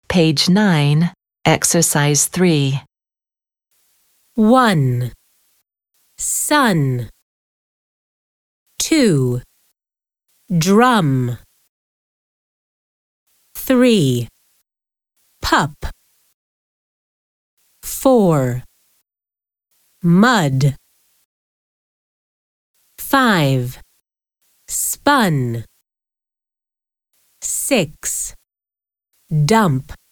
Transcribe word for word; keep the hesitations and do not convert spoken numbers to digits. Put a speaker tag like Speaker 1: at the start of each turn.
Speaker 1: Page nine, Exercise three.
Speaker 2: one. Sun. two. Drum. three. Pup. four. Mud. five. Spun. six. Dump.